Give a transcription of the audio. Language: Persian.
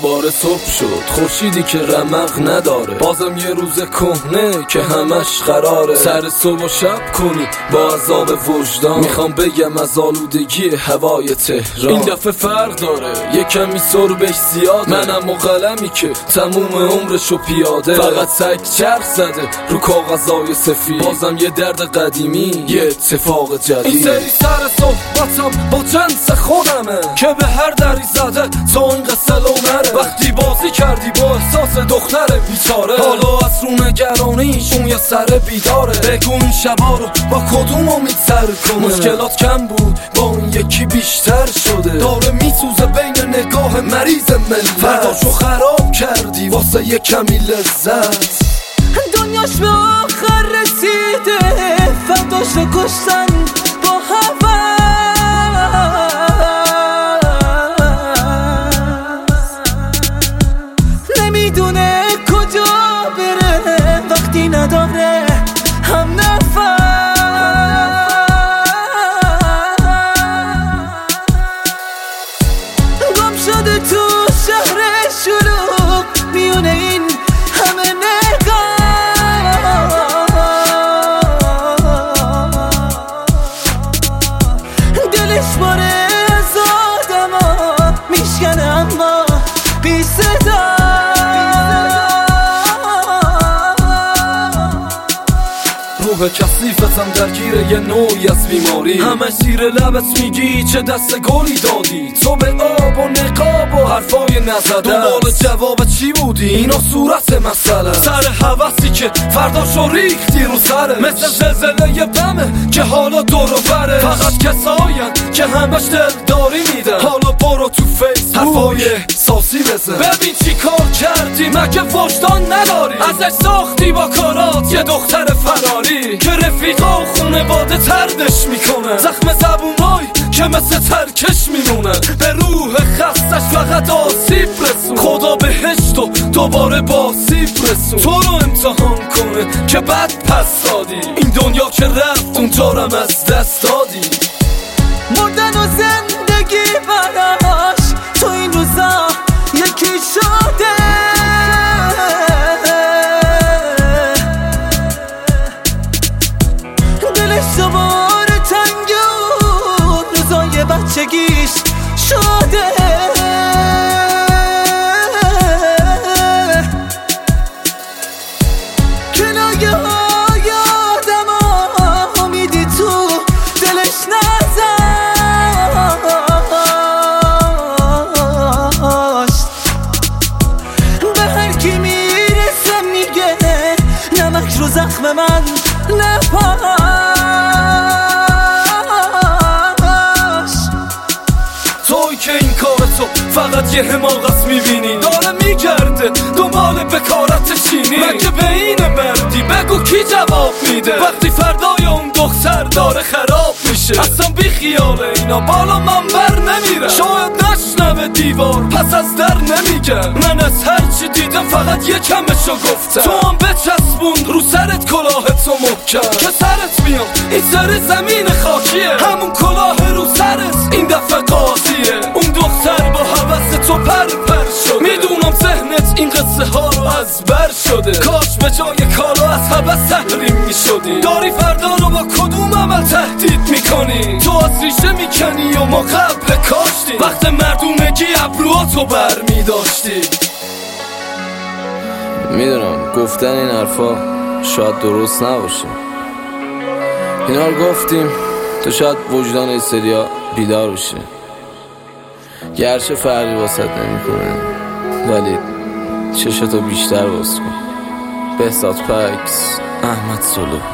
دوباره صبح شد، خورشیدی که رمق نداره، بازم یه روز کهنه که همش قراره سر صبح و شب کنی با عذاب وجدان. میخوام بگم از آلودگی هوای تهران این دفعه فرق داره، یه کمی سربش زیاده، منم و قلمی که تموم عمرشو پیاده، فقط سگ چرخ زده رو کاغذای سفید، بازم یه درد قدیمی یه اتفاق جدید. این سری سر صحبتم با جنس خودمه که به هر دری زده تا این قصه لو نره. وقتی بازی کردی با احساس دختر بیچاره، حالا از رو نگرانیشون یه سر بیداره. بگو این شبا رو با کدوم امید سر کنه؟ مشکلات کم بود با اون یکی بیشتر شده، داره میسوزه بین نگاه مریض ملت. فرداشو خراب کردی واسه یه کمی لذت، دنیاش به آخر رسیده، فرداشو کشتن با هوا. نمیدونه کجا بره وقتی نداره هم نفس. گم شده تو شهر شلوغ میونه این همه نگاه، دلش باره از آدما میشکنه اما بی صدا. روح کثیفتم درگیر یه نوعی از بیماری، همه زیر لبت میگی چه دست گلی دادی، تو به آب و نقاب و حرفای نزده. دنبال جواب چی بودی؟ اینا صورت مسئله، سر حوثی که فرداشو ریختی رو سره، مثل زلزله یه بمه که حالا دور و بره. فقط کساین که همش دلداری میدن، حالا برو تو فیس حرفای احساسی بزن. ببین چی کار کردی، مگه وجدان نداری؟ ازش ساختی با کارات یه دختر فراری که رفیقا و خونواده تردش میکنه، زخم زبونای که مثل ترکش میمونه، به روح خستش فقط آسیب رسون. خدا بهشت و دوباره با سیب رسون، تو رو امتحان کنه که بد پس دادی، این دنیا که رفت اونجارم از دست دادی. مردن و زندگی براش تو این روزا یکی شده، دلش دوباره تنگ و روزای بچگیش شده. کنایه های آدم ها امیدی تو دلش نذاشت، به هر کی میرسه میگه نمک رو زخم من نپاش. توی که این کار تو فقط یه حماقت میبینی، داره میگرده دنبال بکارت چینی. مگه به این مردی بگو کی جواب میده وقتی فردای اون دختر داره خراب میشه؟ اصلا بی خیال اینا بالا من بر نمیره، شاید نشنوه دیوار پس از در نمیگه. من از هرچی دیدم فقط یه کمشو گفتم، تو هم بچسبون رو سرت کلاهتو محکم که سرت میاد این سر زمین خاکیه، همون کلاه رو سرت این دفعه قاضیه. اون دختر با حوث تو پر شده، میدونم ذهنت این قصه ها رو از بر شده، کاش به جای کالا از حوث تحریم میشدی. داری فردا رو با کدوم عمل تهدید میکنی؟ تو از ریشه میکنی و ما قبل کاشتی، وقت مردونگی ابروهاتو بر میداشتی. میدونم گفتن این حرفا شاید درست نباشه، اینا رو گفتیم تو شاید وجدان این سریا بیدار بشه، گرچه فرقی واسط نمیکنه ولی چشتو بیشتر باز کن. بهزاد پکس، احمد سلو.